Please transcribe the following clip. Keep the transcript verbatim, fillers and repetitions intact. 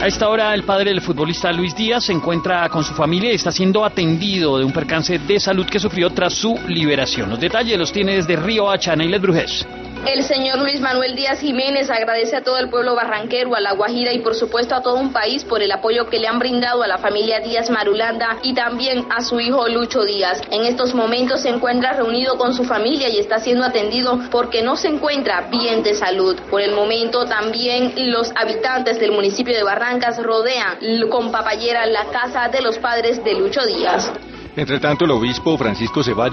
A esta hora el padre del futbolista Luis Díaz se encuentra con su familia y está siendo atendido de un percance de salud que sufrió tras su liberación. Los detalles los tiene desde Río Hacha, Neilet Brujés. El señor Luis Manuel Díaz Jiménez agradece a todo el pueblo barranquero, a La Guajira y por supuesto a todo un país por el apoyo que le han brindado a la familia Díaz Marulanda y también a su hijo Lucho Díaz. En estos momentos se encuentra reunido con su familia y está siendo atendido porque no se encuentra bien de salud. Por el momento también los habitantes del municipio de Barrancas rodean con papayera la casa de los padres de Lucho Díaz. Entre tanto, el obispo Francisco Ceballos